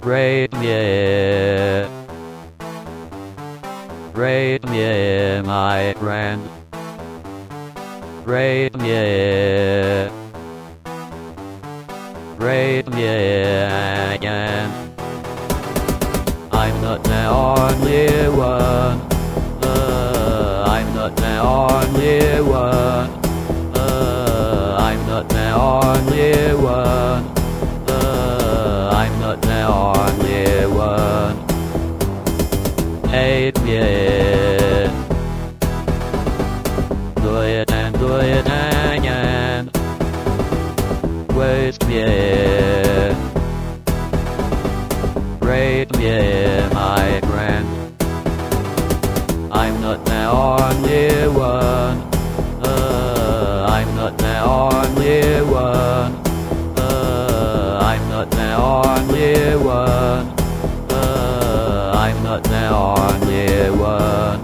Rate me, rate me, my friend. Rate me, rate me again. I'm not the only one. I'm not the only one. I'm not the only one. I'm not the only one. Hate me. Do it and do it again. Waste me. Rate me, my friend. I'm not the only one. I'm not the only one. I'm not the only one. I'm not the only one.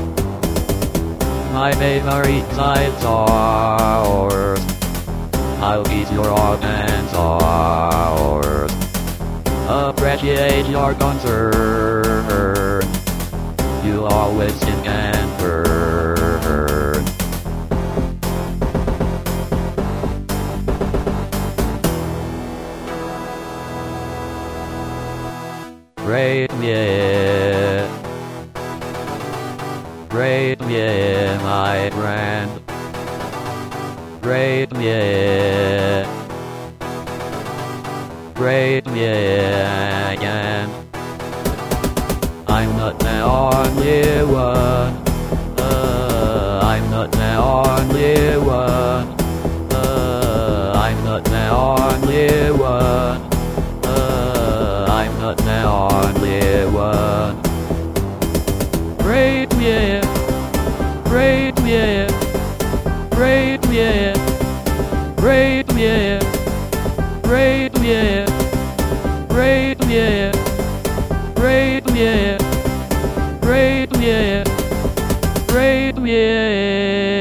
My favorite sides are ours. I'll keep your organs ours. Appreciate your concern. You always think and burn. Rate me, rate me, my friend. Rate me, rate me again. I'm not the only one. I'm not the only one. I'm not the only one. I'm not the only one. Rate me, rate me, rate me, rate me, rate me, rate me, rate me, rate me, rate me.